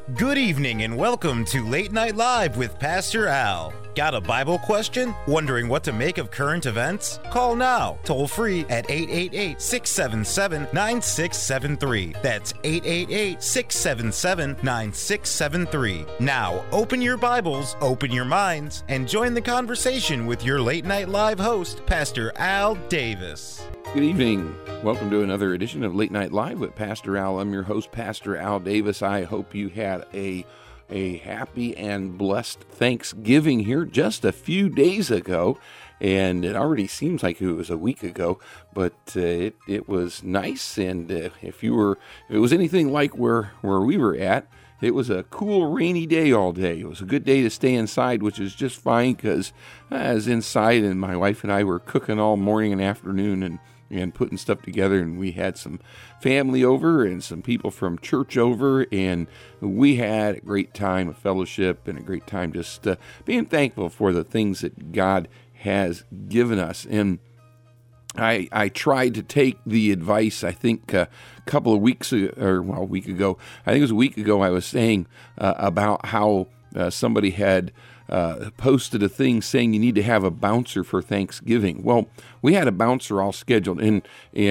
Good evening and welcome to Late Night Live with Pastor Al. Got a Bible question? Wondering what to make of current events? Call now, toll free at 888-677-9673. That's 888-677-9673. Now, open your Bibles, open your minds, and join the conversation with your Late Night Live host, Pastor Al Davis. Good evening. Welcome to another edition of Late Night Live with Pastor Al. I'm your host, Pastor Al Davis. I hope you had a happy and blessed Thanksgiving here just a few days ago. And it already seems like it was a week ago, but it was nice. And if it was anything like where we were at, it was a cool, rainy day all day. It was a good day to stay inside, which is just fine because I was inside and my wife and I were cooking all morning and afternoon and putting stuff together, and we had some family over and some people from church over, and we had a great time of fellowship and a great time just being thankful for the things that God has given us. And I tried to take the advice, I think a couple of weeks ago, a week ago, I think it was a week ago, I was saying about how somebody had posted a thing saying you need to have a bouncer for Thanksgiving. Well, we had a bouncer all scheduled, and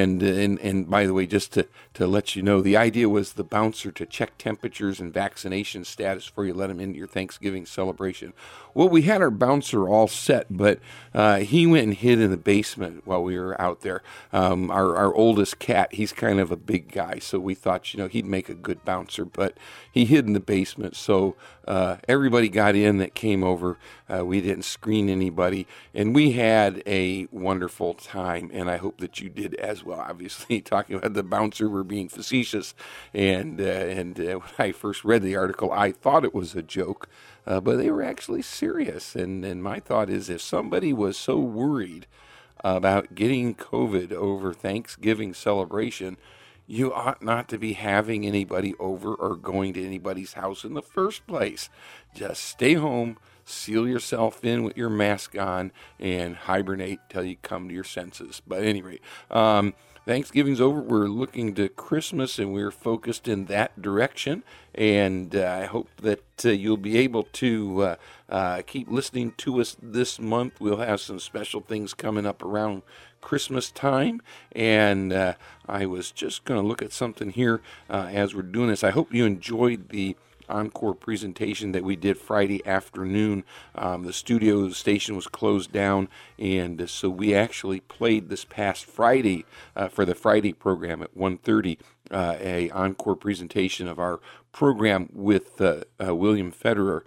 by the way, just to let you know, the idea was the bouncer to check temperatures and vaccination status before you let them into your Thanksgiving celebration. Well, we had our bouncer all set, but he went and hid in the basement while we were out there. Our oldest cat, he's kind of a big guy, so we thought, he'd make a good bouncer, but he hid in the basement. So everybody got in that came over. We didn't screen anybody, and we had a wonderful time, and I hope that you did as well. Obviously, talking about the bouncer, we're being facetious, and when I first read the article, I thought it was a joke, but they were actually serious. And my thought is, if somebody was so worried about getting COVID over Thanksgiving celebration, you ought not to be having anybody over or going to anybody's house in the first place. Just stay home, seal yourself in with your mask on, and hibernate till you come to your senses. But at any rate, Thanksgiving's over. We're looking to Christmas, and we're focused in that direction. And I hope that you'll be able to keep listening to us this month. We'll have some special things coming up around Christmas time. And I was just going to look at something here as we're doing this. I hope you enjoyed the encore presentation that we did Friday afternoon. The studio station was closed down, and so we actually played this past Friday for the Friday program at 1:30 a encore presentation of our program with William Federer,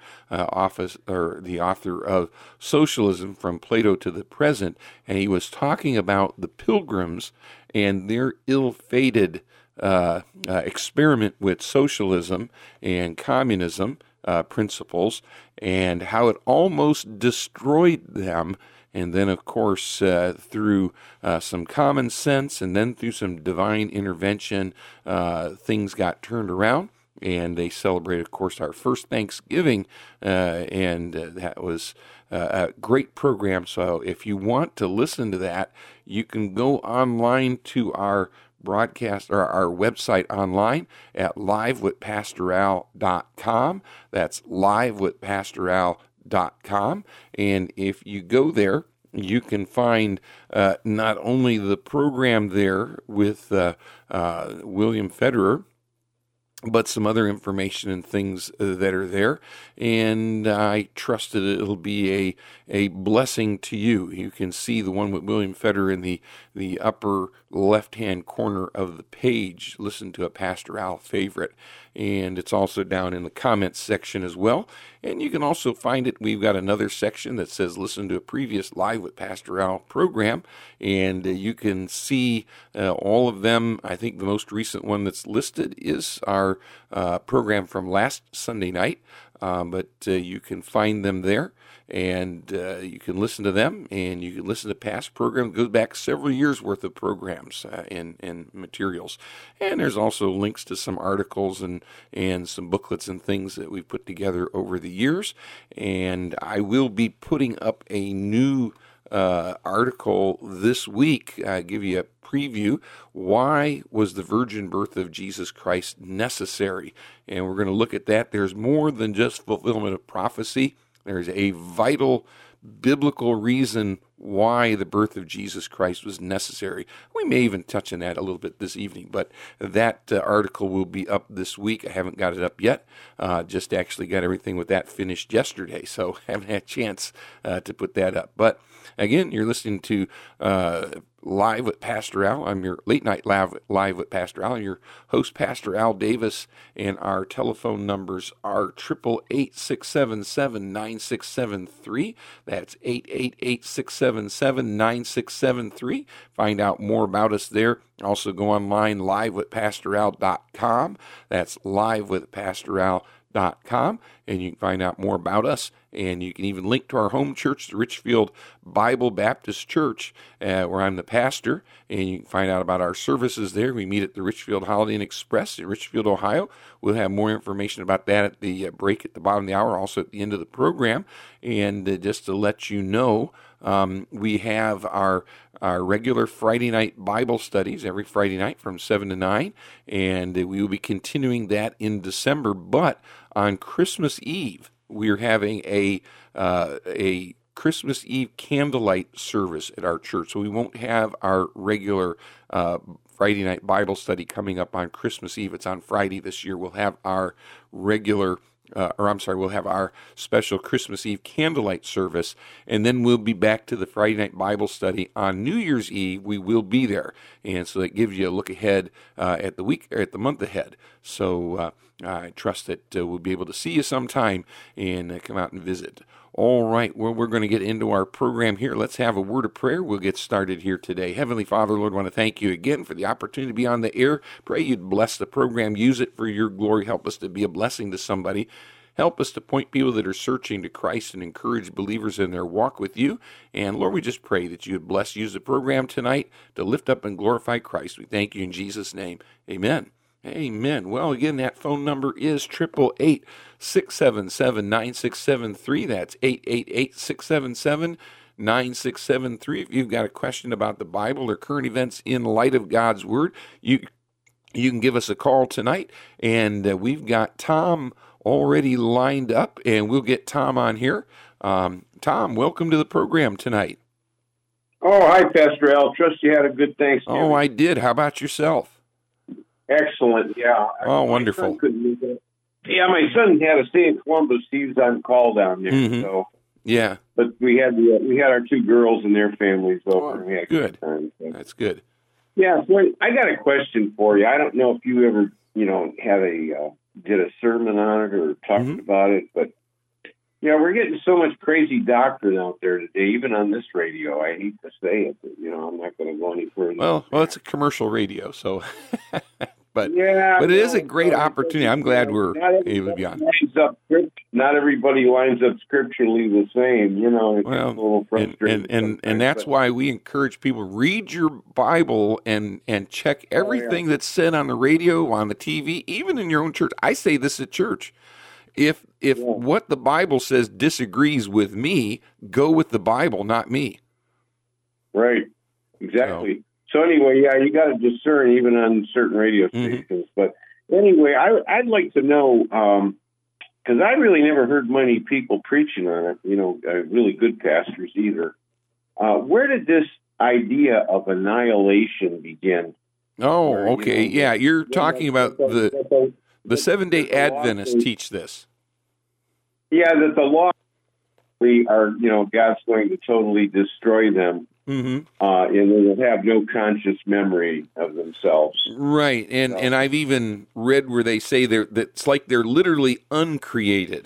the author of Socialism from Plato to the Present, and he was talking about the Pilgrims and their ill-fated experiment with socialism and communism principles, and how it almost destroyed them. And then, of course, through some common sense and then through some divine intervention, things got turned around. And they celebrated, of course, our first Thanksgiving, and that was a great program. So if you want to listen to that, you can go online to our broadcast or our website online at livewithpastoral.com. That's livewithpastoral.com. And if you go there, you can find not only the program there with William Federer, but some other information and things that are there. And I trust that it'll be a blessing to you. You can see the one with William Federer in the upper left-hand corner of the page. Listen to a Pastor Al favorite. And it's also down in the comments section as well. And you can also find it. We've got another section that says listen to a previous Live with Pastor Al program. And you can see all of them. I think the most recent one that's listed is our program from last Sunday night. But you can find them there. And you can listen to them, and you can listen to past programs. It goes back several years' worth of programs and materials. And there's also links to some articles and some booklets and things that we've put together over the years. And I will be putting up a new article this week. Give you a preview. Why was the virgin birth of Jesus Christ necessary? And we're going to look at that. There's more than just fulfillment of prophecy. There's a vital biblical reason why the birth of Jesus Christ was necessary. We may even touch on that a little bit this evening, but that article will be up this week. I haven't got it up yet. Just actually got everything with that finished yesterday, so haven't had a chance to put that up. But again, you're listening to Live with Pastor Al. I'm your late night live with Pastor Al. I'm your host, Pastor Al Davis, and our telephone numbers are 888-677-9673. That's 888-677-9673. Find out more about us there. Also go online, livewithpastoral.com. That's livewithpastoral.com, and you can find out more about us, and you can even link to our home church, the Richfield Bible Baptist Church, where I'm the pastor, and you can find out about our services there. We meet at the Richfield Holiday Inn Express in Richfield, Ohio. We'll have more information about that at the break at the bottom of the hour, also at the end of the program. And just to let you know, we have our regular Friday night Bible studies every Friday night from 7 to 9, and we will be continuing that in December. But on Christmas Eve, we're having a Christmas Eve candlelight service at our church. So we won't have our regular Friday night Bible study coming up on Christmas Eve. It's on Friday this year. We'll have our regular we'll have our special Christmas Eve candlelight service, and then we'll be back to the Friday night Bible study on New Year's Eve. We will be there, and so that gives you a look ahead at the week or at the month ahead. So I trust that we'll be able to see you sometime and come out and visit. All right, well, we're going to get into our program here. Let's have a word of prayer. We'll get started here today. Heavenly Father, Lord, I want to thank you again for the opportunity to be on the air. Pray you'd bless the program. Use it for your glory. Help us to be a blessing to somebody. Help us to point people that are searching to Christ and encourage believers in their walk with you. And Lord, we just pray that you would use the program tonight to lift up and glorify Christ. We thank you in Jesus' name. Amen. Amen. Well, again, that phone number is 888-677-9673. That's 888-677-9673. If you've got a question about the Bible or current events in light of God's Word, you can give us a call tonight. And we've got Tom already lined up, and we'll get Tom on here. Tom, welcome to the program tonight. Oh, hi, Pastor Al. Trust you had a good Thanksgiving. Oh, I did. How about yourself? Excellent, yeah. Oh, wonderful. Yeah, my son had to stay in Columbus. He was on call down there. Mm-hmm. So yeah, but we had our two girls and their families over. Oh, good. Time, so. That's good. Yeah, so I got a question for you. I don't know if you ever, had did a sermon on it or talked about it, but we're getting so much crazy doctrine out there today, even on this radio. I hate to say it, but I'm not going to go any further. Well, it's a commercial radio, so. But it is a great opportunity. I'm glad we're able to be on. Not everybody lines up scripturally the same, It's a little frustrating. And that's why we encourage people, read your Bible and check everything that's said on the radio, on the TV, even in your own church. I say this at church. If what the Bible says disagrees with me, go with the Bible, not me. Right. Exactly. So anyway, you got to discern even on certain radio stations. Mm-hmm. But anyway, I'd like to know, because I really never heard many people preaching on it, really good pastors either. Where did this idea of annihilation begin? Oh, okay. Yeah, you're talking about the Seventh-day Adventists teach this. Yeah, that the law are, God's going to totally destroy them. Mm-hmm. And they will have no conscious memory of themselves. Right, and I've even read where they say that it's like they're literally uncreated.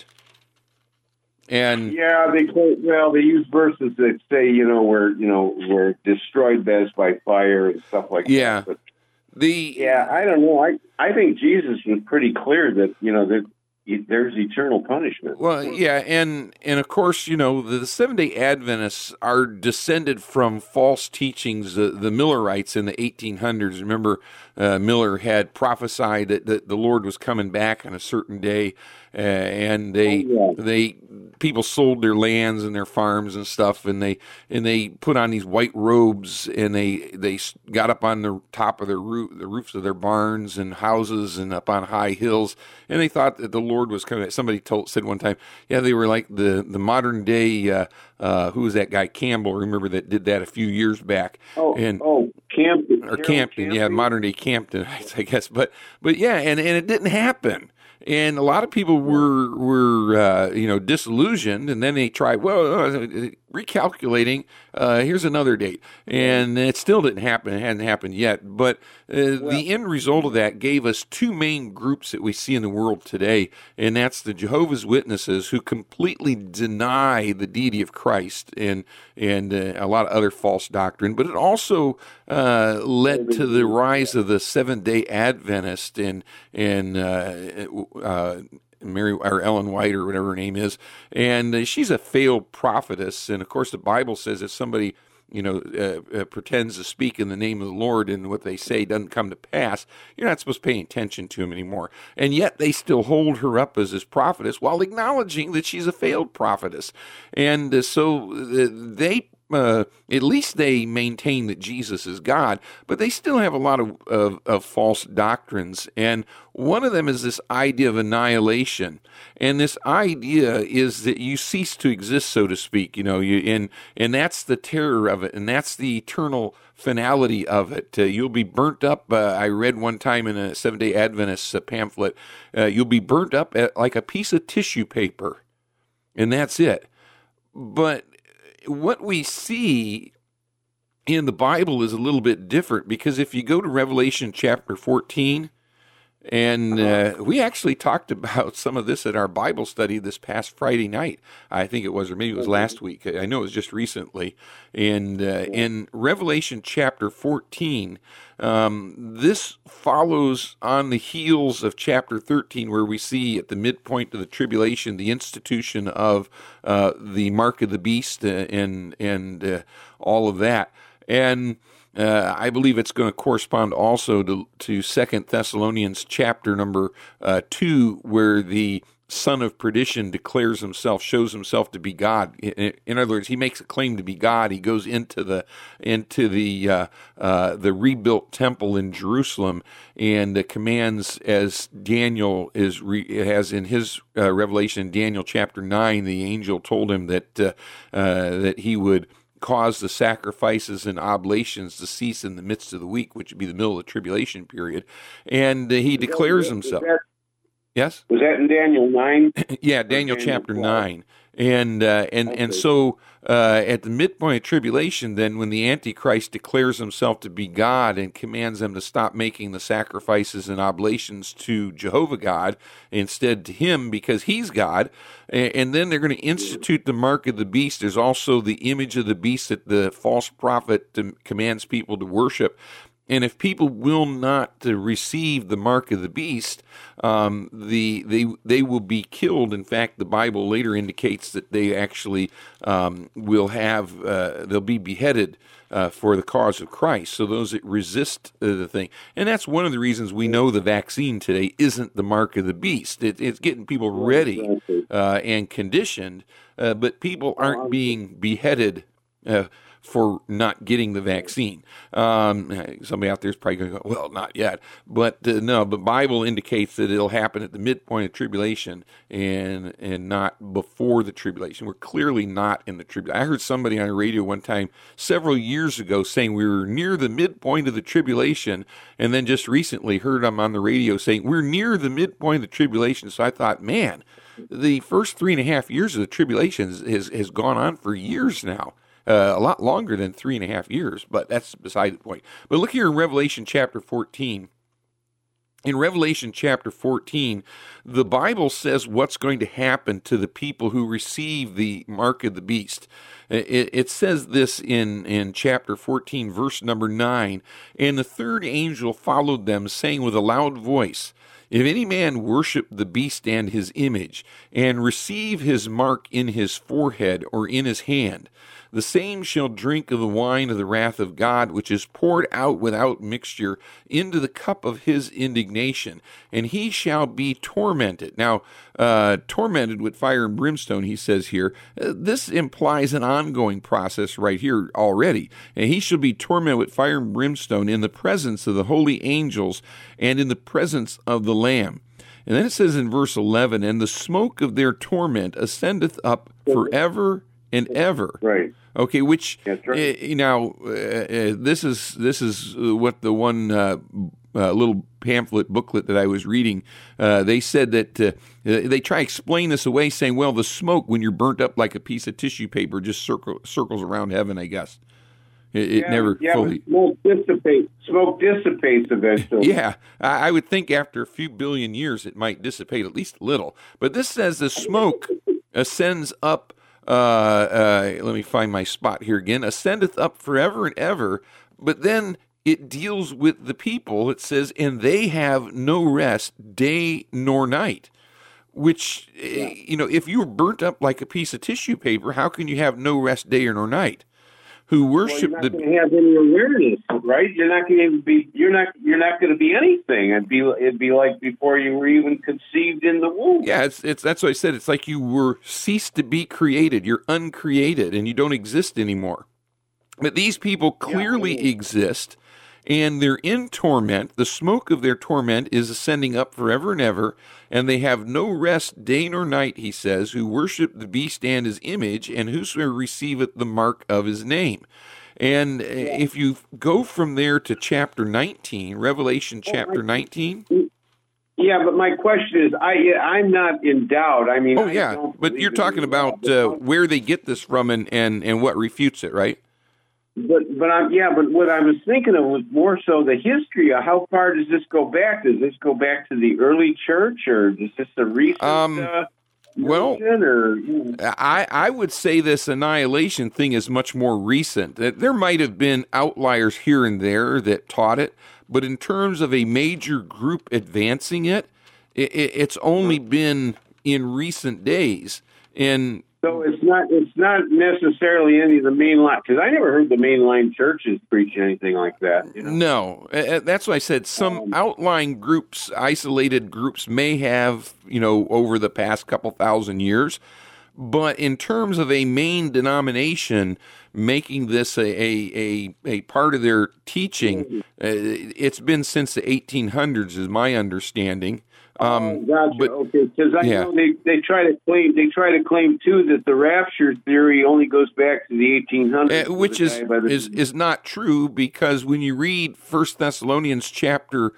And they use verses that say we're destroyed as by fire and stuff like that. But I don't know. I think Jesus was pretty clear that that there's eternal punishment. Well, yeah, and of course, the Seventh-day Adventists are descended from false teachings. The Millerites in the 1800s. Remember, Miller had prophesied that the Lord was coming back on a certain day, and people sold their lands and their farms and stuff, and they put on these white robes, and they got up on the top of the roofs of their barns and houses and up on high hills, and they thought that the Lord was coming. Somebody said one time, yeah, they were like the modern day. Who was that guy Campbell? Remember that did that a few years back? Campton, yeah, modern day Campton, I guess. But yeah, and it didn't happen. And a lot of people were disillusioned, and then they tried, recalculating, here's another date. And it still didn't happen. It hadn't happened yet. But the end result of that gave us two main groups that we see in the world today, and that's the Jehovah's Witnesses, who completely deny the deity of Christ and a lot of other false doctrine. But it also led to the rise of the Seventh-day Adventist and Mary or Ellen White or whatever her name is, and she's a failed prophetess. And of course, the Bible says if somebody pretends to speak in the name of the Lord and what they say doesn't come to pass, you're not supposed to pay attention to them anymore. And yet they still hold her up as this prophetess while acknowledging that she's a failed prophetess. And so they at least they maintain that Jesus is God, but they still have a lot of false doctrines. And one of them is this idea of annihilation. And this idea is that you cease to exist, so to speak, and that's the terror of it. And that's the eternal finality of it. You'll be burnt up. I read one time in a Seventh-day Adventist pamphlet, you'll be burnt up like a piece of tissue paper. And that's it. But what we see in the Bible is a little bit different, because if you go to Revelation chapter 14, and we actually talked about some of this at our Bible study this past Friday night, I think it was, or maybe it was last week. I know it was just recently. And in Revelation chapter 14, this follows on the heels of chapter 13, where we see at the midpoint of the tribulation the institution of the mark of the beast and all of that. And I believe it's going to correspond also to 2 Thessalonians chapter number 2, where the son of perdition shows himself to be God. In other words, he makes a claim to be God. He goes into the rebuilt temple in Jerusalem and commands, as Daniel has in his revelation in Daniel chapter 9. The angel told him that he would cause the sacrifices and oblations to cease in the midst of the week, which would be the middle of the tribulation period. And he declares himself. Yes? Was that in Daniel 9? Yeah, Daniel chapter 9. And so at the midpoint of tribulation, then, when the Antichrist declares himself to be God and commands them to stop making the sacrifices and oblations to Jehovah God, instead to him, because he's God, and then they're going to institute the mark of the beast. There's also the image of the beast that the false prophet commands people to worship. And if people will not receive the mark of the beast, they will be killed. In fact, the Bible later indicates that they actually will have they'll be beheaded for the cause of Christ. So those that resist the thing, and that's one of the reasons we know the vaccine today isn't the mark of the beast. It's getting people ready and conditioned, but people aren't being beheaded for not getting the vaccine. Somebody out there is probably going to go, well, not yet. But no, the Bible indicates that it'll happen at the midpoint of tribulation and not before the tribulation. We're clearly not in the tribulation. I heard somebody on the radio one time several years ago saying we were near the midpoint of the tribulation, and then just recently heard them on the radio saying we're near the midpoint of the tribulation. So I thought, man, the first 3.5 years of the tribulation has gone on for years now. A lot longer than 3.5 years, but that's beside the point. But look here in Revelation chapter 14. In Revelation chapter 14, the Bible says what's going to happen to the people who receive the mark of the beast. It says this in chapter 14, verse number 9. And the third angel followed them, saying with a loud voice, If any man worship the beast and his image, and receive his mark in his forehead or in his hand, the same shall drink of the wine of the wrath of God, which is poured out without mixture into the cup of his indignation, and he shall be tormented. Now, tormented with fire and brimstone, he says here. This implies an ongoing process right here already. And he shall be tormented with fire and brimstone in the presence of the holy angels and in the presence of the Lamb. And then it says in verse 11, and the smoke of their torment ascendeth up forever and ever. Right. Okay, which right. This is what the one little pamphlet booklet that I was reading. They said that they try to explain this away, saying, "Well, the smoke when you're burnt up like a piece of tissue paper just circles around heaven." I guess it never fully. Smoke dissipates eventually. Yeah, I would think after a few billion years it might dissipate at least a little. But this says the smoke ascends up. Let me find my spot here again. Ascendeth up forever and ever, but then it deals with the people. It says, and they have no rest day nor night. Which, if you were burnt up like a piece of tissue paper, how can you have no rest day nor night? Who worship you're not going to have any awareness, right? You're not going to be. You're not going to be anything. It'd be like before you were even conceived in the womb. Yeah, it's that's what I said. It's like you were ceased to be created. You're uncreated, and you don't exist anymore. But these people clearly exist, and they're in torment. The smoke of their torment is ascending up forever and ever, and they have no rest day nor night, he says, who worship the beast and his image, and whosoever receiveth the mark of his name. And if you go from there to chapter 19, Revelation chapter 19. Yeah, but my question is, I'm not in doubt. I mean, but you're talking about where they get this from and what refutes it, right? But what I was thinking of was more so the history of how far does this go back? Does this go back to the early church, or is this a recent? I would say this annihilation thing is much more recent. There might have been outliers here and there that taught it, but in terms of a major group advancing it's only been in recent days. And so it's not necessarily any of the mainline, because I never heard the mainline churches preach anything like that. No, that's why I said some outlying groups, isolated groups, may have over the past couple thousand years, but in terms of a main denomination making this a part of their teaching, it's been since the 1800s, is my understanding. Gotcha. Okay, because I know they try to claim too that the rapture theory only goes back to the 1800s, which is not true, because when you read 1 Thessalonians chapter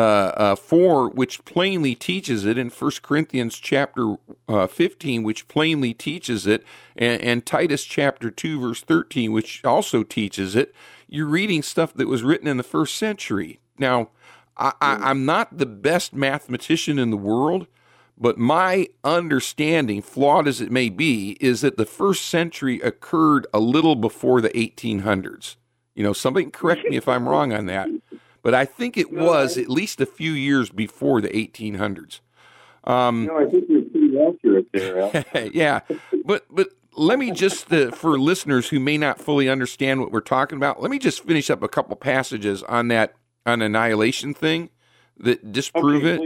4, which plainly teaches it, and 1 Corinthians chapter 15, which plainly teaches it, and Titus chapter 2 verse 13, which also teaches it, you're reading stuff that was written in the first century. Now, I'm not the best mathematician in the world, but my understanding, flawed as it may be, is that the first century occurred a little before the 1800s. Somebody can correct me if I'm wrong on that, but I think it was at least a few years before the 1800s. I think you're pretty accurate there, Al. Yeah, but let me just, for listeners who may not fully understand what we're talking about, let me just finish up a couple passages on that annihilation thing that disprove it.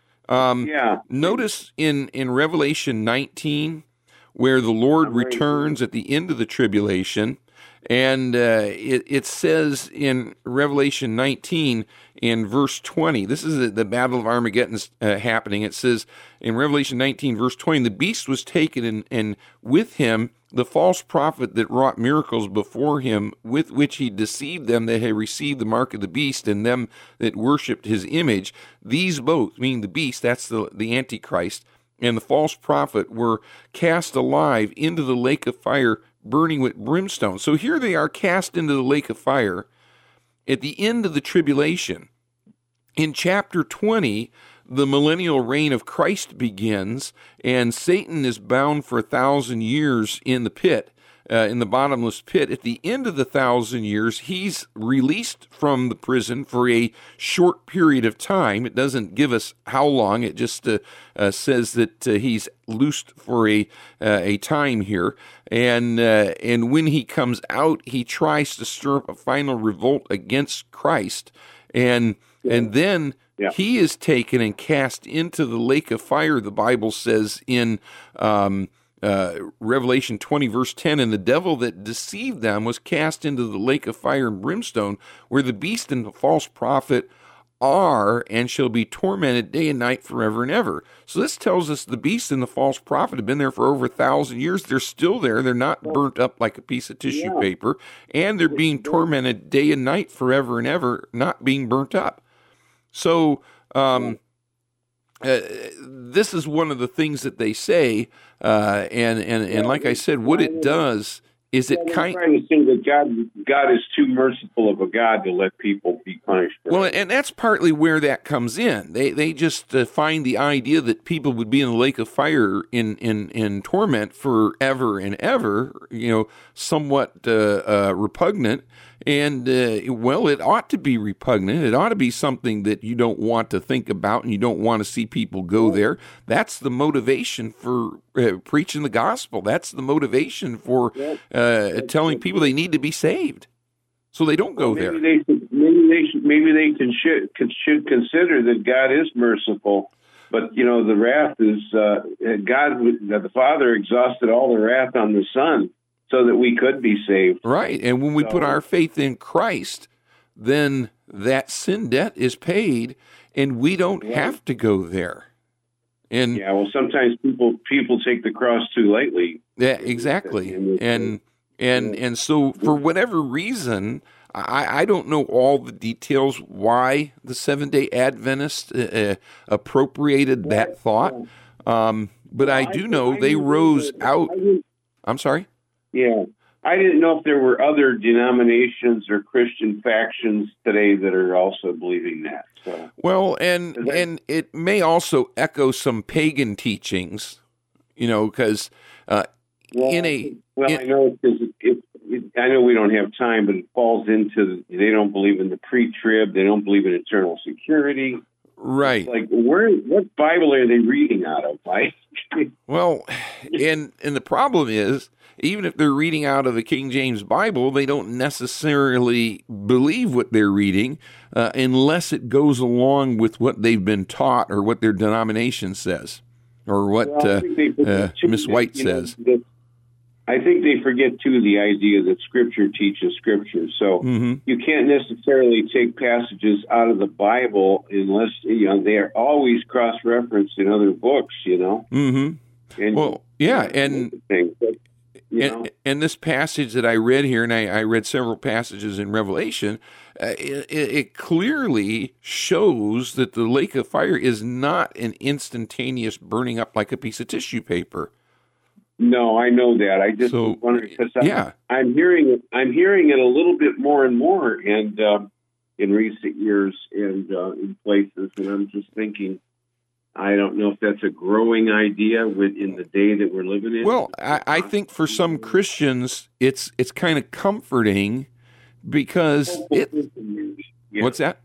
Notice in Revelation 19 where the Lord returns at the end of the tribulation, and it says in Revelation 19 in verse 20, this is the Battle of Armageddon's happening. It says in Revelation 19 verse 20, the beast was taken, and with him the false prophet that wrought miracles before him, with which he deceived them that had received the mark of the beast, and them that worshipped his image. These both, meaning the beast, that's the Antichrist, and the false prophet, were cast alive into the lake of fire, burning with brimstone. So here they are, cast into the lake of fire at the end of the tribulation. In chapter 20, the millennial reign of Christ begins, and Satan is bound for 1,000 years in the pit. in the bottomless pit. At the end of the 1,000 years, he's released from the prison for a short period of time. It doesn't give us how long. It just says that he's loosed for a time here. And when he comes out, he tries to stir up a final revolt against Christ. And then he is taken and cast into the lake of fire, the Bible says in Revelation 20, verse 10, and the devil that deceived them was cast into the lake of fire and brimstone, where the beast and the false prophet are and shall be tormented day and night forever and ever. So this tells us the beast and the false prophet have been there for over 1,000 years. They're still there. They're not burnt up like a piece of tissue paper, and they're being tormented day and night forever and ever, not being burnt up. So this is one of the things that they say, and like I said, what it does is it kind of trying to say that God is too merciful of a God to let people be punished. Well, and that's partly where that comes in. They just find the idea that people would be in the lake of fire in torment forever and ever, somewhat repugnant. And, it ought to be repugnant. It ought to be something that you don't want to think about and you don't want to see people go there. That's the motivation for preaching the gospel. That's the motivation for telling people they need to be saved, so they don't go there. Maybe they should consider that God is merciful, but the wrath is God. The Father exhausted all the wrath on the Son, so that we could be saved. Right. And when we put our faith in Christ, then that sin debt is paid, and we don't have to go there. And sometimes people take the cross too lightly. Yeah, exactly. And so for whatever reason, I don't know all the details why the Seventh-day Adventists appropriated that thought, but I do know they rose out. I'm sorry? Yeah. I didn't know if there were other denominations or Christian factions today that are also believing that. So. Well, and it may also echo some pagan teachings, because I know I know we don't have time, but it falls into they don't believe in the pre-trib, they don't believe in eternal security. Right. It's like, what Bible are they reading out of? Well, and the problem is, even if they're reading out of a King James Bible, they don't necessarily believe what they're reading unless it goes along with what they've been taught or what their denomination says or what Miss White says. I think they forget, too, the idea that Scripture teaches Scripture. So you can't necessarily take passages out of the Bible unless, they are always cross-referenced in other books, Mm-hmm. And this passage that I read here, and I read several passages in Revelation, it clearly shows that the lake of fire is not an instantaneous burning up like a piece of tissue paper. No, I know that. I just wonder because I'm hearing it a little bit more and more, and in recent years, and in places, and I'm just thinking, I don't know if that's a growing idea in the day that we're living in. Well, I think for some Christians, it's kind of comforting because What's that?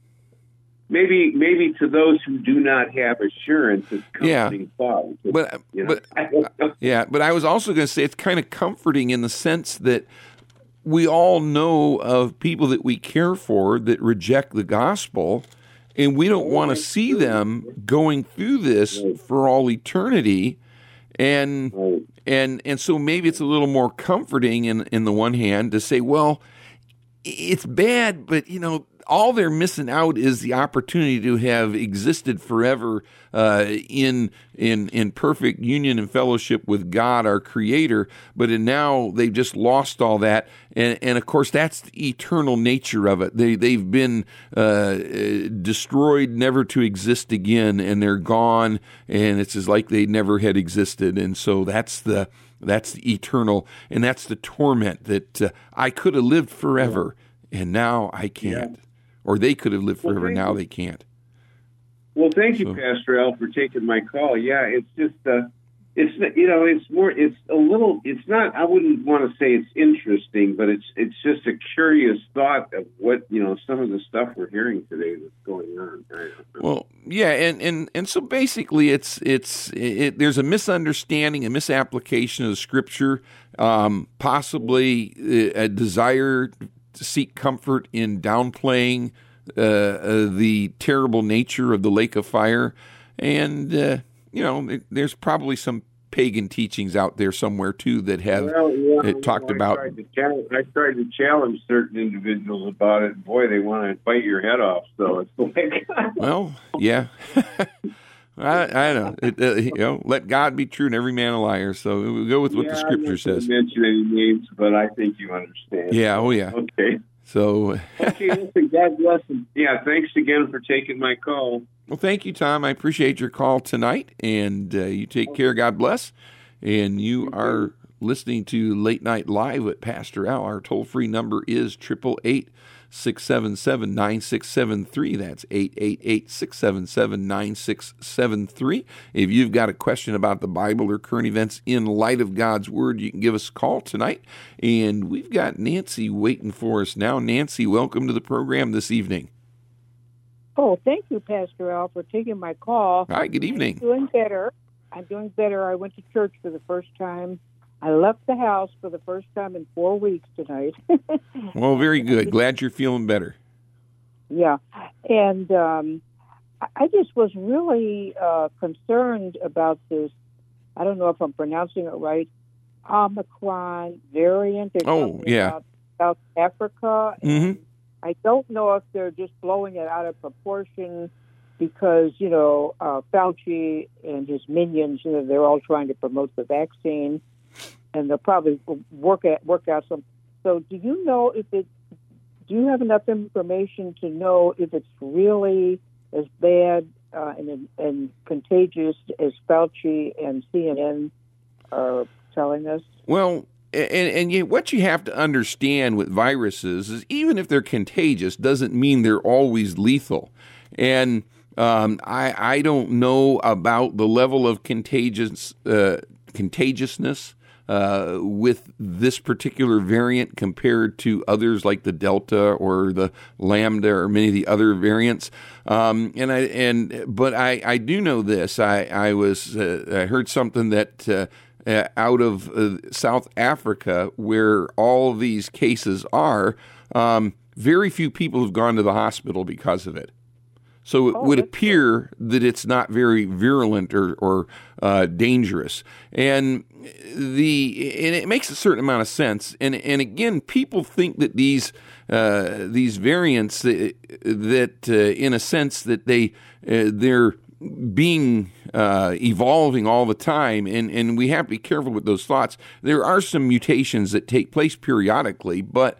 Maybe to those who do not have assurance, it's comforting thought. But I was also going to say it's kind of comforting in the sense that we all know of people that we care for that reject the gospel, and we don't want to see them going through this for all eternity. And so maybe it's a little more comforting in the one hand to say, well, it's bad, but all they're missing out is the opportunity to have existed forever in perfect union and fellowship with God, our Creator. But now they've just lost all that, and of course that's the eternal nature of it. They've been destroyed, never to exist again, and they're gone, and it's as like they never had existed. And so that's the eternal, and that's the torment that I could have lived forever, and now I can't. Yeah. Or they could have lived forever, now they can't. Well, thank you, Pastor Al, for taking my call. Yeah, it's just, it's it's more, it's a little, it's not, I wouldn't want to say it's interesting, but it's just a curious thought of what, some of the stuff we're hearing today that's going on. Well, yeah, and so basically there's a misunderstanding, a misapplication of the Scripture, possibly a desire to seek comfort in downplaying the terrible nature of the lake of fire, and there's probably some pagan teachings out there somewhere too that have talked about. I tried to challenge certain individuals about it. Boy, they want to bite your head off. So it's like, well, yeah. I know. Let God be true and every man a liar. So we'll go with what the Scripture says. I won't mention any names, but I think you understand. Yeah. Oh, yeah. Okay. So. Okay. Listen, God bless them. Yeah. Thanks again for taking my call. Well, thank you, Tom. I appreciate your call tonight, and you take care. God bless. And you are listening to Late Night Live with Pastor Al. Our toll-free number is 888-677-9673. That's 888-677-9673. If you've got a question about the Bible or current events in light of God's Word, you can give us a call tonight. And we've got Nancy waiting for us now. Nancy, welcome to the program this evening. Oh, thank you, Pastor Al, for taking my call. Hi, good evening. I'm doing better. I went to church for the first time. I left the house for the first time in 4 weeks tonight. Well, very good. Glad you're feeling better. Yeah. And I just was really concerned about this. I don't know if I'm pronouncing it right. Omicron variant. Oh, yeah. About South Africa. Mm-hmm. I don't know if they're just blowing it out of proportion because, Fauci and his minions, they're all trying to promote the vaccine, and they'll probably work out some. So do you know do you have enough information to know if it's really as bad and contagious as Fauci and CNN are telling us? Well, and yet what you have to understand with viruses is even if they're contagious doesn't mean they're always lethal. And I don't know about the level of contagiousness with this particular variant compared to others like the Delta or the Lambda or many of the other variants. But I do know this. I heard something that out of South Africa, where all of these cases are, very few people have gone to the hospital because of it. So it would appear that it's not very virulent or dangerous, and it makes a certain amount of sense. And again, people think that these variants that in a sense that they're being evolving all the time, and we have to be careful with those thoughts. There are some mutations that take place periodically, but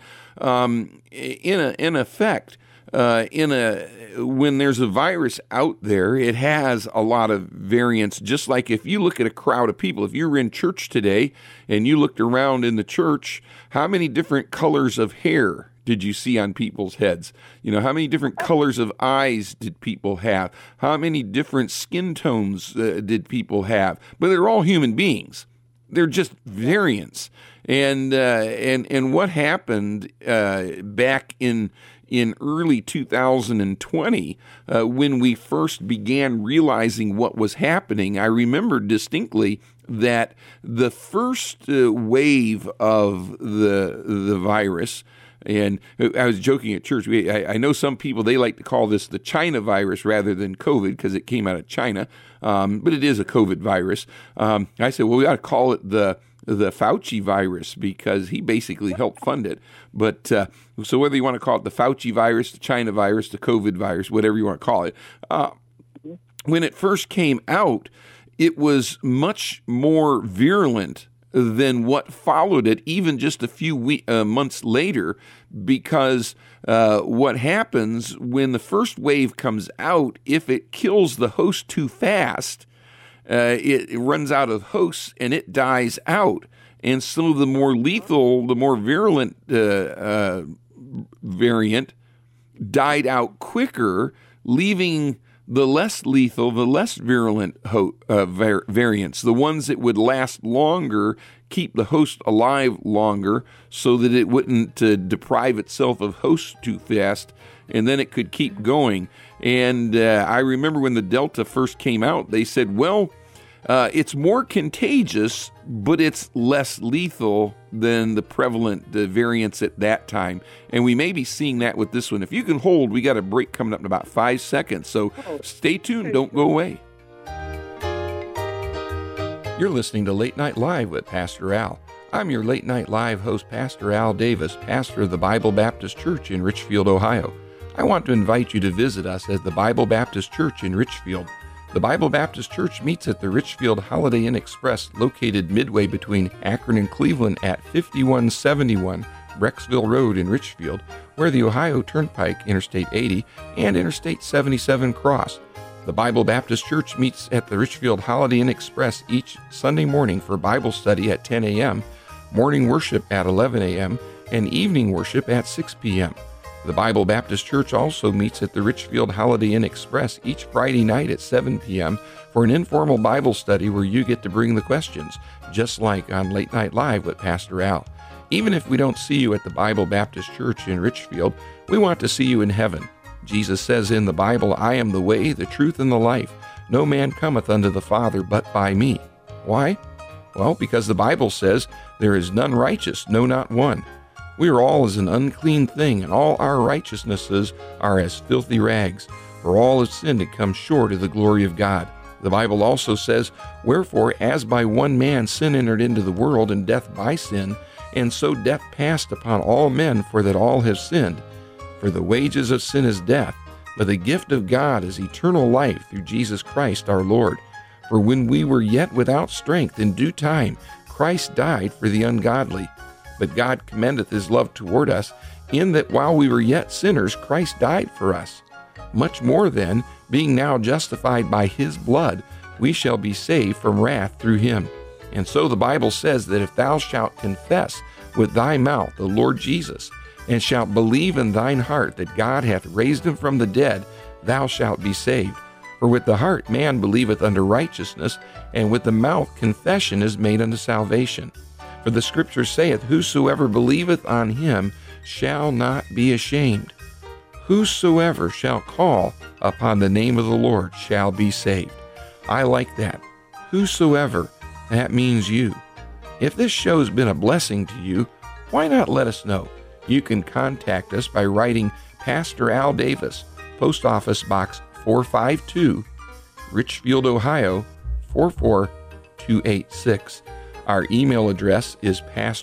in effect, when there's a virus out there, it has a lot of variants. Just like if you look at a crowd of people, if you were in church today and you looked around in the church, how many different colors of hair did you see on people's heads? How many different colors of eyes did people have? How many different skin tones did people have? But they're all human beings. They're just variants. And what happened back in early 2020, when we first began realizing what was happening, I remember distinctly that the first wave of the virus. And I was joking at church. I know some people, they like to call this the China virus rather than COVID because it came out of China, but it is a COVID virus. I said, well, we ought to call it the Fauci virus because he basically helped fund it. But so whether you want to call it the Fauci virus, the China virus, the COVID virus, whatever you want to call it, when it first came out, it was much more virulent than what followed it, even just a few months later, because what happens when the first wave comes out, if it kills the host too fast, it runs out of hosts and it dies out. And so the more lethal, the more virulent variant died out quicker, leaving the less lethal, the less virulent variants, the ones that would last longer, keep the host alive longer so that it wouldn't deprive itself of host too fast, and then it could keep going. And I remember when the Delta first came out, they said, well, it's more contagious, but it's less lethal than the prevalent variants at that time. And we may be seeing that with this one. If you can hold, we got a break coming up in about 5 seconds. So stay tuned. Don't go away. You're listening to Late Night Live with Pastor Al. I'm your Late Night Live host, Pastor Al Davis, pastor of the Bible Baptist Church in Richfield, Ohio. I want to invite you to visit us at the Bible Baptist Church in Richfield. The Bible Baptist Church meets at the Richfield Holiday Inn Express, located midway between Akron and Cleveland at 5171 Brecksville Road in Richfield, where the Ohio Turnpike, Interstate 80, and Interstate 77 cross. The Bible Baptist Church meets at the Richfield Holiday Inn Express each Sunday morning for Bible study at 10 a.m., morning worship at 11 a.m., and evening worship at 6 p.m. The Bible Baptist Church also meets at the Richfield Holiday Inn Express each Friday night at 7 p.m. for an informal Bible study where you get to bring the questions, just like on Late Night Live with Pastor Al. Even if we don't see you at the Bible Baptist Church in Richfield, we want to see you in heaven. Jesus says in the Bible, I am the way, the truth, and the life. No man cometh unto the Father but by me. Why? Well, because the Bible says, there is none righteous, no, not one. We are all as an unclean thing, and all our righteousnesses are as filthy rags. For all have sinned and come short of the glory of God. The Bible also says, wherefore, as by one man sin entered into the world, and death by sin, and so death passed upon all men, for that all have sinned. For the wages of sin is death, but the gift of God is eternal life through Jesus Christ our Lord. For when we were yet without strength, in due time Christ died for the ungodly. But God commendeth his love toward us, in that while we were yet sinners, Christ died for us. Much more then, being now justified by his blood, we shall be saved from wrath through him. And so the Bible says that if thou shalt confess with thy mouth the Lord Jesus, and shalt believe in thine heart that God hath raised him from the dead, thou shalt be saved. For with the heart man believeth unto righteousness, and with the mouth confession is made unto salvation. For the Scripture saith, whosoever believeth on him shall not be ashamed. Whosoever shall call upon the name of the Lord shall be saved. I like that. Whosoever, that means you. If this show's been a blessing to you, why not let us know? You can contact us by writing Pastor Al Davis, Post Office Box 452, Richfield, Ohio 44286. Our email address is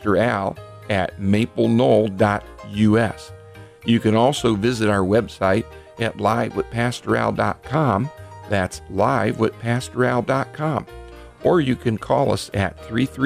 pastoral@mapleknoll.us. You can also visit our website at livewithpastoral.com. That's livewithpastoral.com. Or you can call us at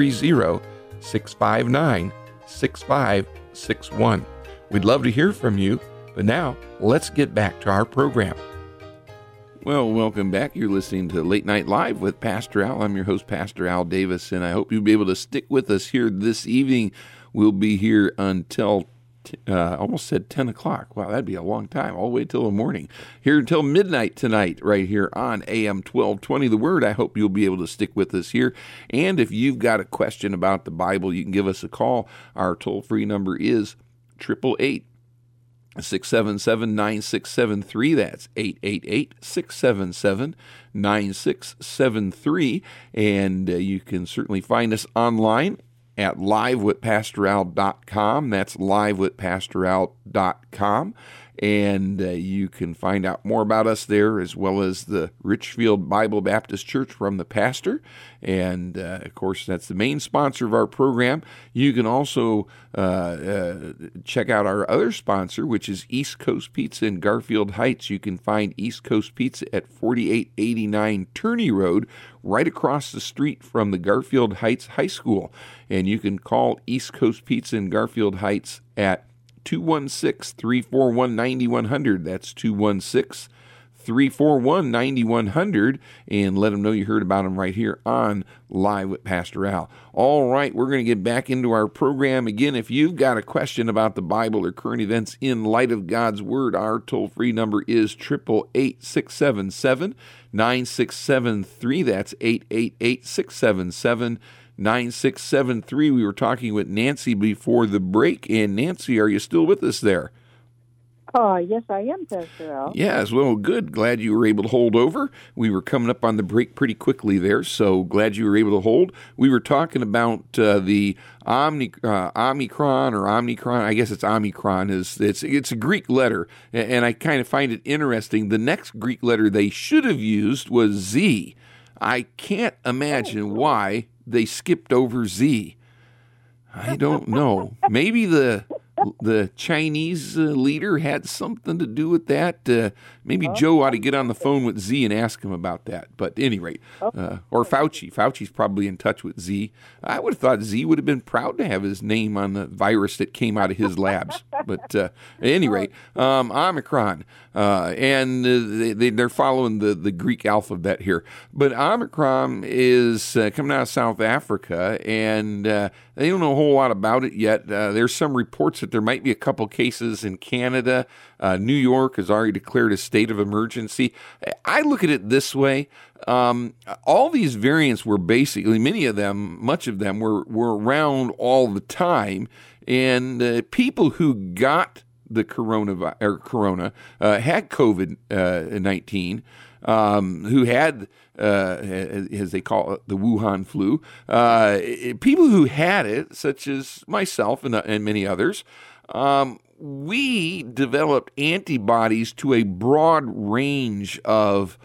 330-659-6561. We'd love to hear from you, but now let's get back to our program. Well, welcome back. You're listening to Late Night Live with Pastor Al. I'm your host, Pastor Al Davis, and I hope you'll be able to stick with us here this evening. We'll be here until, almost said 10 o'clock. Wow, that'd be a long time, all the way till the morning. Here until midnight tonight, right here on AM 1220 The Word. I hope you'll be able to stick with us here. And if you've got a question about the Bible, you can give us a call. Our toll-free number is 888-677-9673. That's 888-677-9673. And you can certainly find us online at livewithpastoral.com. That's livewithpastoral.com. And you can find out more about us there, as well as the Richfield Bible Baptist Church from the pastor. And, of course, that's the main sponsor of our program. You can also check out our other sponsor, which is East Coast Pizza in Garfield Heights. You can find East Coast Pizza at 4889 Turney Road, right across the street from the Garfield Heights High School. And you can call East Coast Pizza in Garfield Heights at 216-341-9100. That's 341-9100 and let them know you heard about them right here on Live with Pastor Al. All right, we're going to get back into our program. Again, if you've got a question about the Bible or current events in light of God's Word, our toll-free number is 888-677-9673. That's 888-677-9673. We were talking with Nancy before the break. And Nancy, are you still with us there? Yes, I am, Pastor Al. Yes, well, good. Glad you were able to hold over. We were coming up on the break pretty quickly there, so glad you were able to hold. We were talking about the Omicron or Omicron. I guess it's Omicron. It's a Greek letter, and I kind of find it interesting. The next Greek letter they should have used was Z. I can't imagine why they skipped over Z. I don't know. Maybe the Chinese leader had something to do with that. Maybe Joe ought to get on the phone with Z and ask him about that. But at any rate, or Fauci. Fauci's probably in touch with Z. I would have thought Z would have been proud to have his name on the virus that came out of his labs. But at any rate, Omicron. And they're following the Greek alphabet here. But Omicron is coming out of South Africa, and they don't know a whole lot about it yet. There's some reports that there might be a couple cases in Canada. New York has already declared a state of emergency. I look at it this way. All these variants were basically, much of them were around all the time. And people who got the corona had COVID-19, who had, as they call it, the Wuhan flu. People who had it, such as myself and many others, we developed antibodies to a broad range of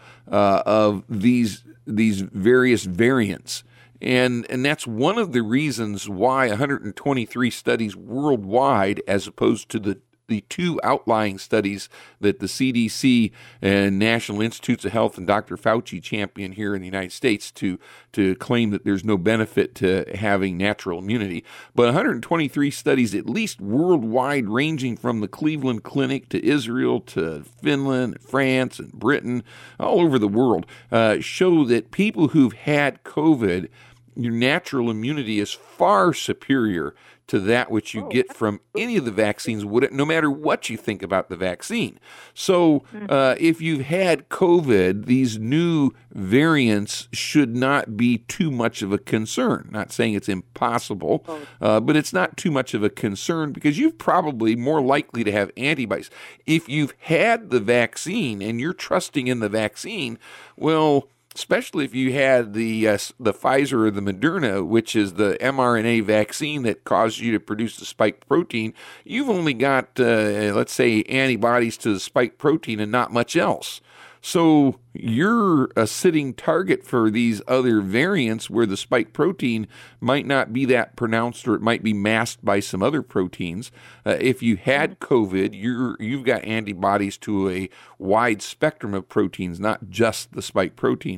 these various variants. And that's one of the reasons why 123 studies worldwide, as opposed to the two outlying studies that the CDC and National Institutes of Health and Dr. Fauci champion here in the United States to claim that there's no benefit to having natural immunity. But 123 studies, at least worldwide, ranging from the Cleveland Clinic to Israel to Finland, France, and Britain, all over the world, show that people who've had COVID, your natural immunity is far superior to that which you get from any of the vaccines, no matter what you think about the vaccine. So if you've had COVID, these new variants should not be too much of a concern. Not saying it's impossible, but it's not too much of a concern because you're probably more likely to have antibodies. If you've had the vaccine and you're trusting in the vaccine, well, especially if you had the Pfizer or the Moderna, which is the mRNA vaccine that caused you to produce the spike protein, you've only got, let's say, antibodies to the spike protein and not much else. So you're a sitting target for these other variants where the spike protein might not be that pronounced, or it might be masked by some other proteins. If you had COVID, you've got antibodies to a wide spectrum of proteins, not just the spike protein.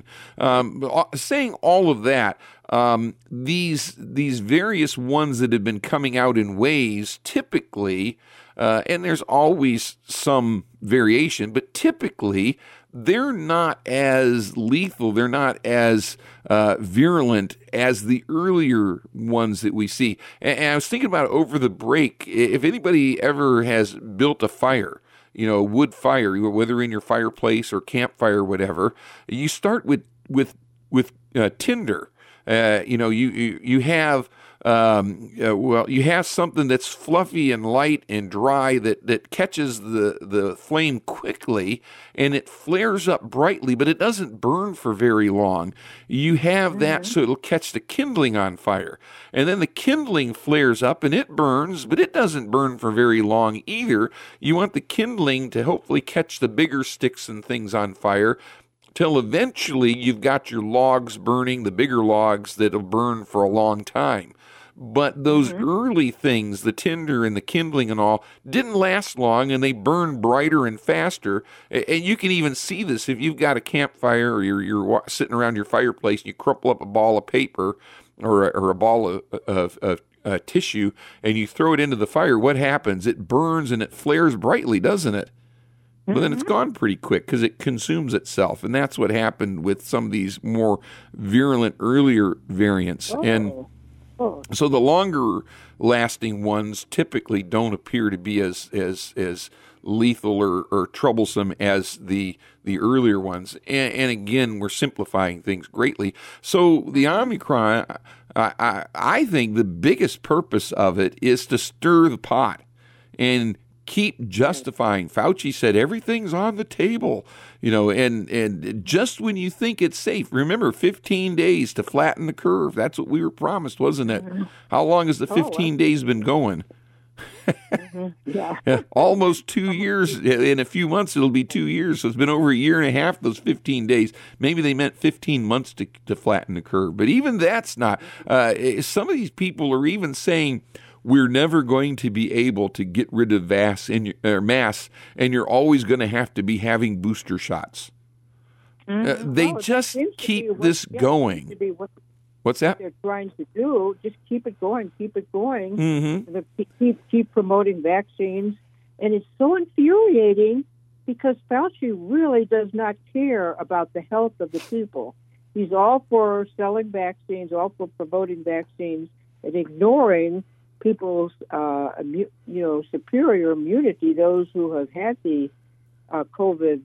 Saying all of that, these various ones that have been coming out in waves, typically, and there's always some variation, but typically they're not as lethal, they're not as virulent as the earlier ones that we see. And I was thinking about over the break, if anybody ever has built a fire, a wood fire, whether in your fireplace or campfire or whatever, you start with tinder. You have you have something that's fluffy and light and dry that catches the flame quickly, and it flares up brightly, but it doesn't burn for very long. You have that so it'll catch the kindling on fire, and then the kindling flares up and it burns, but it doesn't burn for very long either. You want the kindling to hopefully catch the bigger sticks and things on fire, till eventually you've got your logs burning, the bigger logs that'll burn for a long time. But those early things, the tinder and the kindling and all, didn't last long, and they burned brighter and faster. And you can even see this if you've got a campfire or you're sitting around your fireplace and you crumple up a ball of paper or a ball of tissue and you throw it into the fire. What happens? It burns and it flares brightly, doesn't it? but then it's gone pretty quick because it consumes itself. And that's what happened with some of these more virulent earlier variants. And so the longer lasting ones typically don't appear to be as lethal or troublesome as the earlier ones. And again, we're simplifying things greatly. So the Omicron, I think the biggest purpose of it is to stir the pot and keep justifying. Fauci said everything's on the table, and just when you think it's safe, remember 15 days to flatten the curve. That's what we were promised, wasn't it? How long has the 15 days been going? Yeah. Almost 2 years. In a few months, it'll be 2 years. So it's been over a year and a half, those 15 days. Maybe they meant 15 months to flatten the curve. But even that's not. Some of these people are even saying, we're never going to be able to get rid of masks, and you're always going to have to be having booster shots. They just keep this going. What's that? They're trying to do, just keep it going. Mm-hmm. And keep promoting vaccines. And it's so infuriating because Fauci really does not care about the health of the people. He's all for selling vaccines, all for promoting vaccines, and ignoring people's, superior immunity, those who have had the COVID,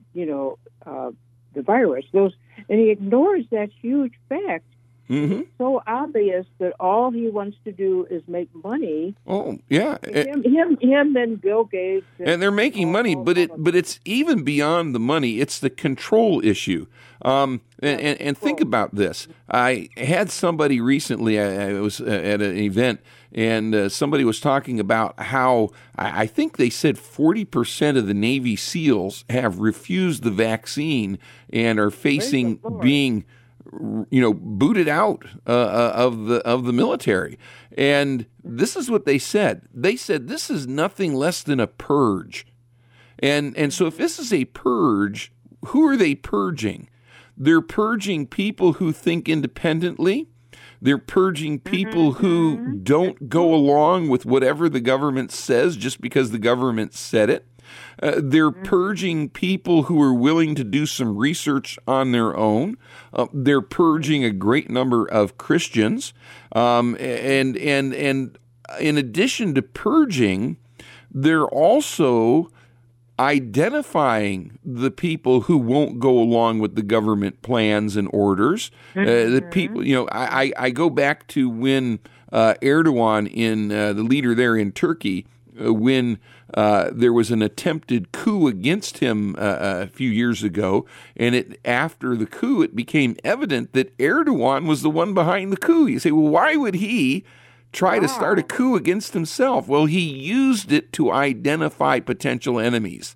the virus. And he ignores that huge fact. Mm-hmm. It's so obvious that all he wants to do is make money. Oh, yeah. Him and Bill Gates. And they're making money, but it's even beyond the money. It's the control issue. And think about this. I had somebody recently, I was at an event, and somebody was talking about how I think they said 40% of the Navy SEALs have refused the vaccine and are facing being booted out of the military. And this is what they said. They said this is nothing less than a purge. And so if this is a purge, who are they purging? They're purging people who think independently. They're purging people who don't go along with whatever the government says just because the government said it. They're purging people who are willing to do some research on their own. They're purging a great number of Christians. And in addition to purging, they're also identifying the people who won't go along with the government plans and orders. The people, I go back to when Erdogan, the leader there in Turkey, when there was an attempted coup against him a few years ago, and after the coup, it became evident that Erdogan was the one behind the coup. You say, well, why would he try to start a coup against himself? Well, he used it to identify potential enemies.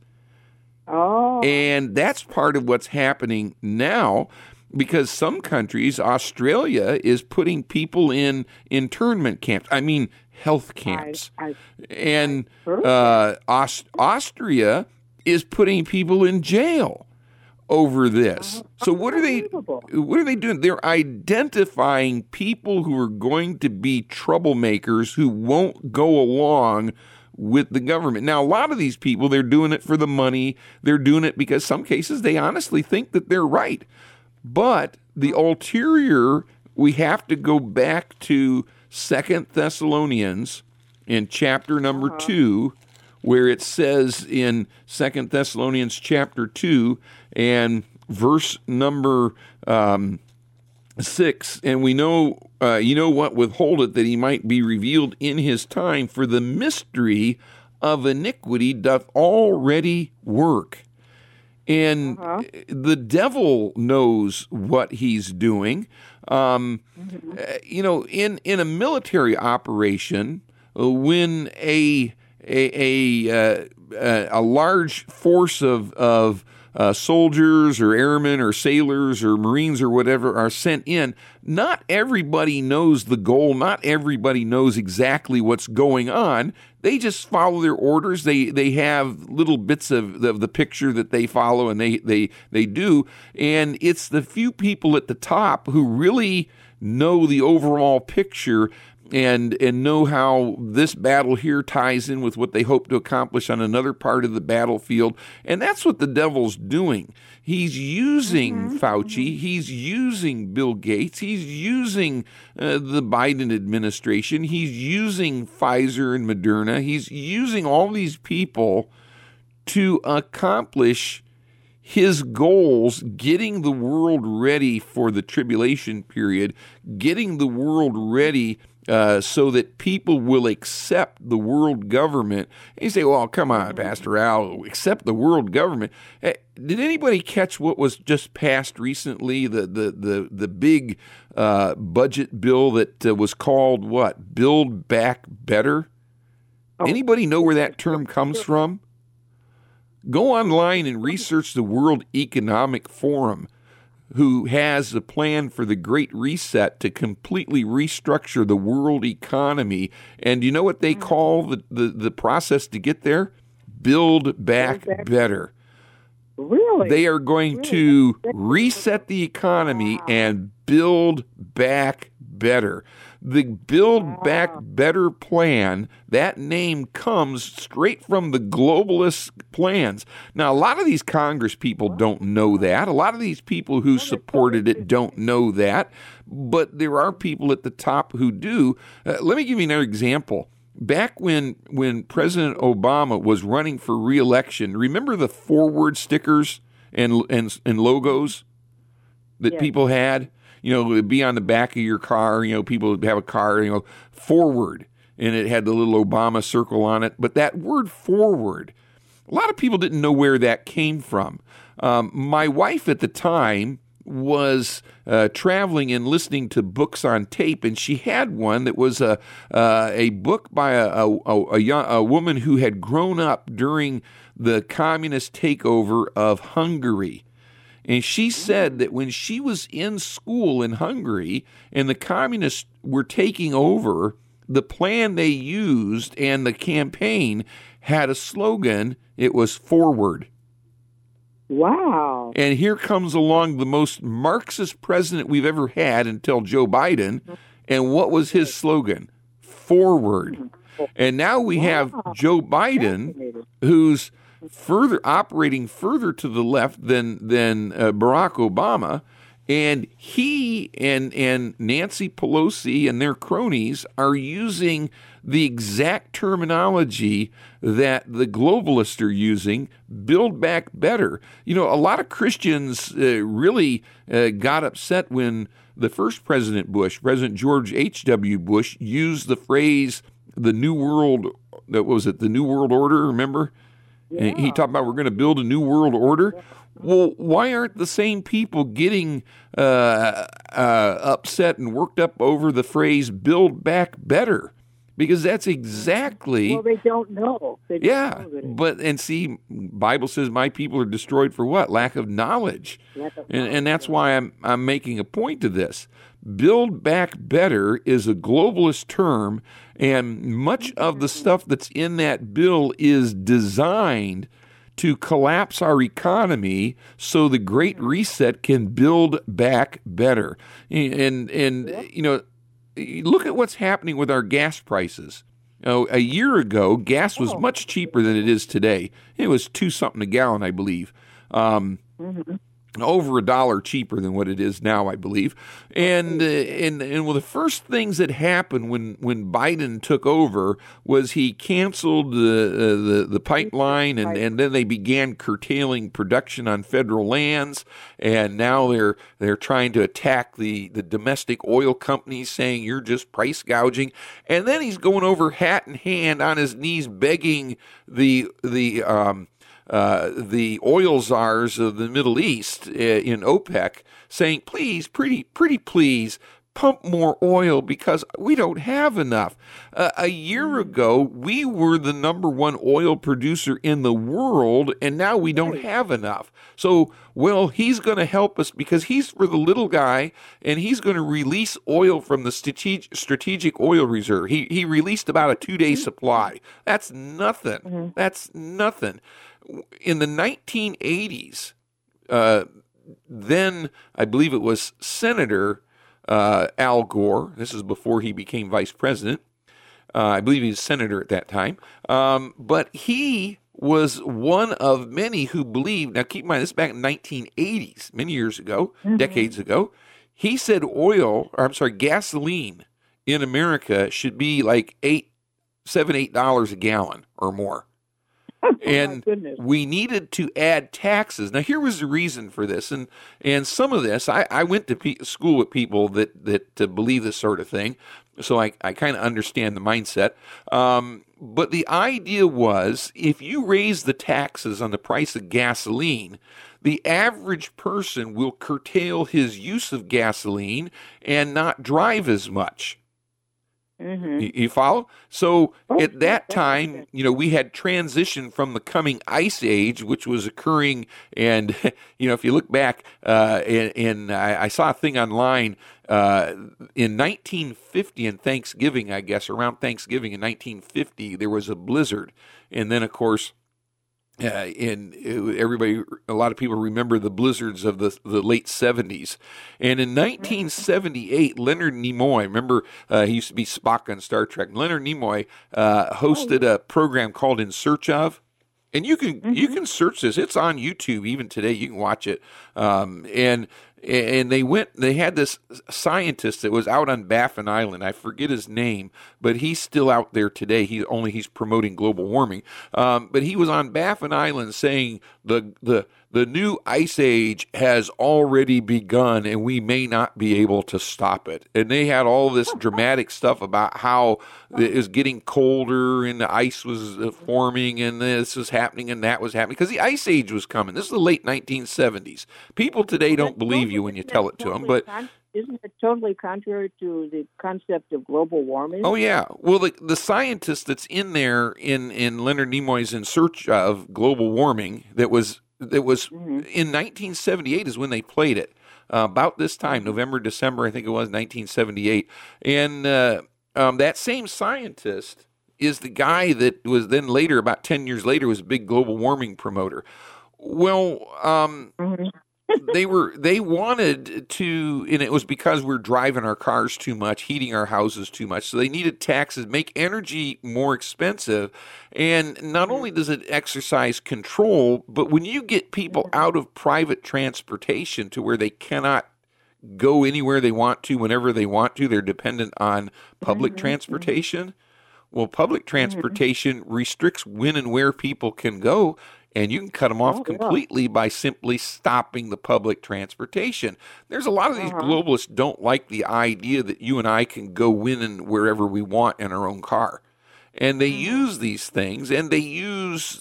And that's part of what's happening now, because some countries, Australia, is putting people in internment camps. I mean, health camps. And Austria is putting people in jail over this. So what are they doing? They're identifying people who are going to be troublemakers who won't go along with the government. Now, a lot of these people, they're doing it for the money. They're doing it because some cases they honestly think that they're right. But the ulterior, we have to go back to 2 Thessalonians in chapter number 2, where it says in 2 Thessalonians chapter 2 and verse number 6, and we know, what withholdeth that he might be revealed in his time, for the mystery of iniquity doth already work. And the devil knows what he's doing. In a military operation, when a large force of soldiers or airmen or sailors or Marines or whatever are sent in, not everybody knows the goal. Not everybody knows exactly what's going on. They just follow their orders. They have little bits of the picture that they follow, and they do. And it's the few people at the top who really know the overall picture and know how this battle here ties in with what they hope to accomplish on another part of the battlefield. And that's what the devil's doing. He's using Fauci. He's using Bill Gates. He's using the Biden administration. He's using Pfizer and Moderna. He's using all these people to accomplish his goals, getting the world ready for the tribulation period, getting the world ready so that people will accept the world government. And you say, well, come on, Pastor Al, accept the world government. Did anybody catch what was just passed recently, the big budget bill that was called what? Build Back Better? Anybody know where that term comes from? Go online and research the World Economic Forum, who has a plan for the Great Reset to completely restructure the world economy. And you know what they call the process to get there? Build Back Better. Really? They are going to reset the economy and build back better. The Build Back Better plan, that name comes straight from the globalist plans. Now, a lot of these Congress people don't know that. A lot of these people who supported it don't know that. But there are people at the top who do. Let me give you another example. Back when President Obama was running for re-election, remember the forward stickers and logos that people had? You know, it would be on the back of your car. You know, people would have a car, forward, and it had the little Obama circle on it. But that word forward, a lot of people didn't know where that came from. My wife at the time was traveling and listening to books on tape, and she had one that was a book by a woman who had grown up during the communist takeover of Hungary. And she said that when she was in school in Hungary and the communists were taking over, the plan they used and the campaign had a slogan. It was forward. Wow. And here comes along the most Marxist president we've ever had until Joe Biden. And what was his slogan? Forward. And now we have Joe Biden, who's operating further to the left than Barack Obama, and he and Nancy Pelosi and their cronies are using the exact terminology that the globalists are using, Build Back Better. You know, a lot of Christians really got upset when the first President Bush, President George H.W. Bush, used the phrase, the New World, what was it, the New World Order, remember? Yeah. And he talked about we're going to build a new world order. Well, why aren't the same people getting upset and worked up over the phrase "build back better"? Because that's exactly. Well, they don't know. And see, Bible says, "My people are destroyed for what? Lack of knowledge." And that's why I'm making a point to this. Build Back Better is a globalist term, and much of the stuff that's in that bill is designed to collapse our economy so the Great Reset can build back better. And you know, look at what's happening with our gas prices. A year ago, gas was much cheaper than it is today. It was $2 a gallon, I believe. Over $1 cheaper than what it is now, I believe. And one of the first things that happened when Biden took over was he canceled the pipeline, and then they began curtailing production on federal lands. And now they're trying to attack the domestic oil companies, saying you're just price gouging. And then he's going over hat in hand on his knees begging the oil czars of the Middle East in OPEC, saying, please, pretty please, pump more oil because we don't have enough. A year ago, we were the number one oil producer in the world, and now we don't have enough. So, well, he's going to help us because he's for the little guy, and he's going to release oil from the strategic oil reserve. He released about a 2-day supply. That's nothing. That's nothing. In the 1980s, then I believe it was Senator Al Gore. This is before he became vice president. I believe he was senator at that time. But he was one of many who believed, now keep in mind, this is back in the 1980s, many years ago, decades ago. He said gasoline in America should be like $8 a gallon or more. And we needed to add taxes. Now, here was the reason for this. And some of this, I went to school with people that believe this sort of thing, so I kind of understand the mindset. But the idea was, if you raise the taxes on the price of gasoline, the average person will curtail his use of gasoline and not drive as much. You follow? So at that time, we had transition from the coming ice age, which was occurring. And, if you look back, I saw a thing online in 1950 and Thanksgiving, I guess, around Thanksgiving in 1950, there was a blizzard. And then, of course, a lot of people remember the blizzards of the late 70s. And in 1978, Leonard Nimoy, remember he used to be Spock on Star Trek. Leonard Nimoy hosted a program called In Search Of. And you can search this. It's on YouTube even today. You can watch it. And they had this scientist that was out on Baffin Island. I forget his name, but he's still out there today. He's promoting global warming. But he was on Baffin Island saying the new ice age has already begun and we may not be able to stop it. And they had all this dramatic stuff about how it was getting colder and the ice was forming and this was happening and that was happening because the ice age was coming. This is the late 1970s. People today don't believe you when you tell it to them, but isn't it totally contrary to the concept of global warming? Oh yeah. Well, the scientist that's in there in Leonard Nimoy's In Search Of Global Warming that was in 1978 is when they played it. About this time, November, December, I think it was 1978, and that same scientist is the guy that was then later, about 10 years later, was a big global warming promoter. Well, they wanted to, and it was because we're driving our cars too much, heating our houses too much. So they needed taxes, make energy more expensive. And not only does it exercise control, but when you get people out of private transportation to where they cannot go anywhere they want to, whenever they want to, they're dependent on public transportation. Well, public transportation restricts when and where people can go. And you can cut them off completely by simply stopping the public transportation. There's a lot of these globalists don't like the idea that you and I can go when and wherever we want in our own car. And they use these things, and they use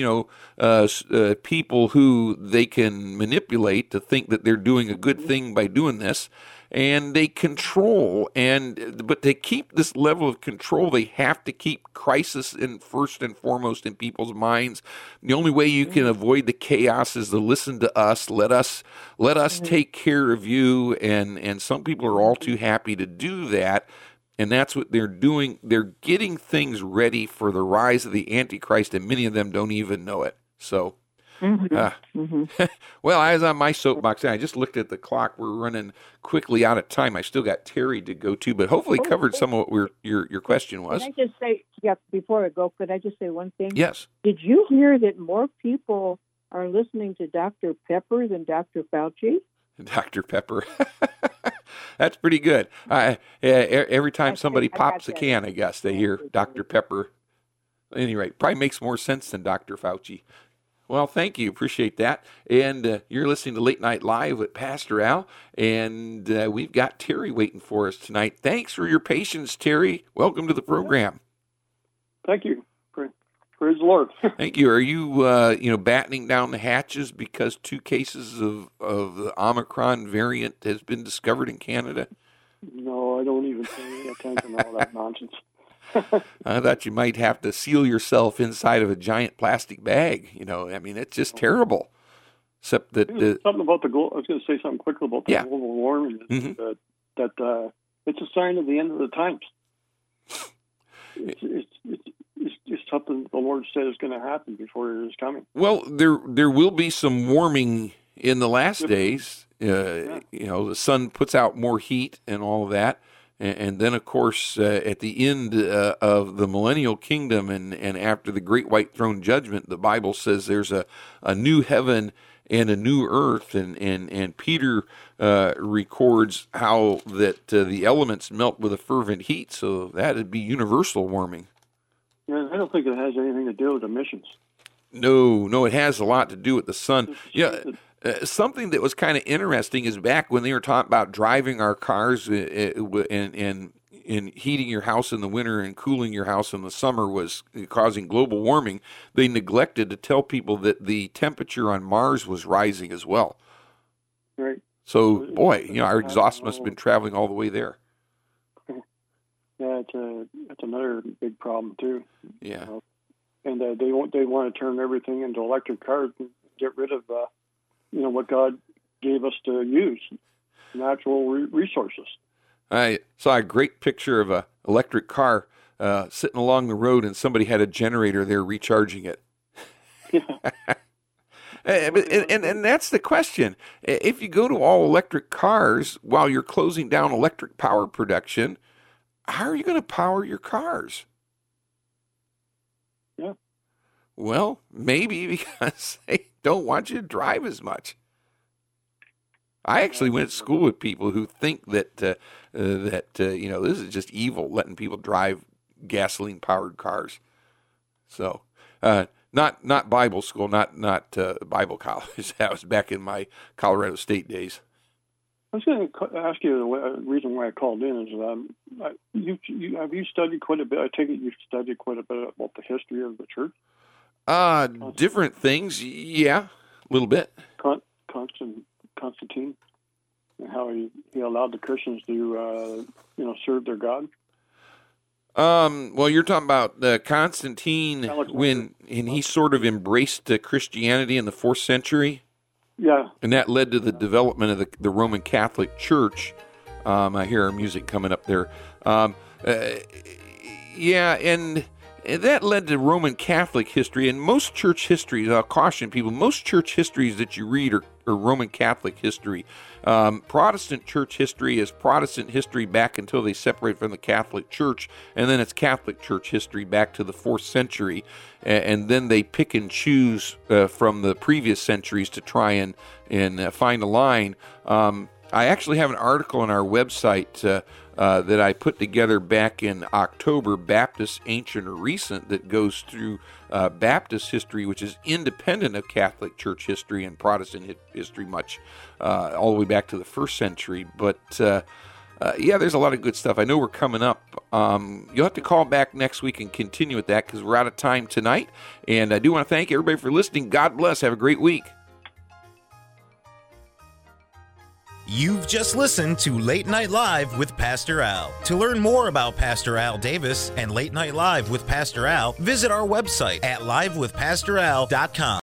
the people who they can manipulate to think that they're doing a good thing by doing this. And they control, but to keep this level of control, they have to keep crisis first and foremost in people's minds. The only way you can avoid the chaos is to listen to us. Let us take care of you. And some people are all too happy to do that. And that's what they're doing. They're getting things ready for the rise of the Antichrist, and many of them don't even know it. So. Well, I was on my soapbox, and I just looked at the clock. We're running quickly out of time. I still got Terry to go to, but hopefully covered some of what your question was. Can I just say, before I go, could I just say one thing? Yes. Did you hear that more people are listening to Dr. Pepper than Dr. Fauci? Dr. Pepper. That's pretty good. Every time somebody pops a can, I guess, they hear Dr. Pepper. At any rate, probably makes more sense than Dr. Fauci. Well, thank you. Appreciate that. And you're listening to Late Night Live with Pastor Al, and we've got Terry waiting for us tonight. Thanks for your patience, Terry. Welcome to the program. Thank you. Praise the Lord. Thank you. Are you, battening down the hatches because 2 cases of the Omicron variant has been discovered in Canada? No, I don't even pay any attention to all that nonsense. I thought you might have to seal yourself inside of a giant plastic bag. It's just terrible. Except that something about I was going to say something quickly about the global warming. That it's a sign of the end of the times. It's something the Lord said is going to happen before it is coming. Well, there will be some warming in the last days. the sun puts out more heat and all of that. And then, of course, at the end of the millennial kingdom and after the great white throne judgment, the Bible says there's a new heaven and a new earth. And Peter records how that the elements melt with a fervent heat. So that would be universal warming. Yeah, I don't think it has anything to do with emissions. No, it has a lot to do with the sun. Yeah. Something that was kind of interesting is back when they were talking about driving our cars and heating your house in the winter and cooling your house in the summer was causing global warming, they neglected to tell people that the temperature on Mars was rising as well. Right. So, boy, our exhaust must have been traveling all the way there. Yeah, it's another big problem, too. Yeah. And they want to turn everything into electric cars and get rid of what God gave us to use, natural resources. I saw a great picture of an electric car sitting along the road, and somebody had a generator there recharging it. Yeah. and that's the question. If you go to all electric cars while you're closing down electric power production, how are you going to power your cars? Yeah. Well, maybe because they don't want you to drive as much. I actually went to school with people who think that this is just evil, letting people drive gasoline-powered cars. So, not Bible school, not Bible college. That was back in my Colorado State days. I was going to ask you the reason why I called in is have you studied quite a bit? I take it you've studied quite a bit about the history of the church. Different things, yeah, a little bit. Constantine, and how he allowed the Christians to serve their God. Well, you're talking about Constantine when he sort of embraced Christianity in the 4th century. Yeah, and that led to the development of the Roman Catholic Church. I hear our music coming up there. And that led to Roman Catholic history, and most church histories, I'll caution people, most church histories that you read are Roman Catholic history. Protestant church history is Protestant history back until they separate from the Catholic Church, and then it's Catholic church history back to the 4th century, and then they pick and choose from the previous centuries to try and find a line. I actually have an article on our website that I put together back in October, Baptist Ancient or Recent, that goes through Baptist history, which is independent of Catholic Church history and Protestant history much, all the way back to the 1st century. But, there's a lot of good stuff. I know we're coming up. You'll have to call back next week and continue with that because we're out of time tonight. And I do want to thank everybody for listening. God bless. Have a great week. You've just listened to Late Night Live with Pastor Al. To learn more about Pastor Al Davis and Late Night Live with Pastor Al, visit our website at livewithpastoral.com.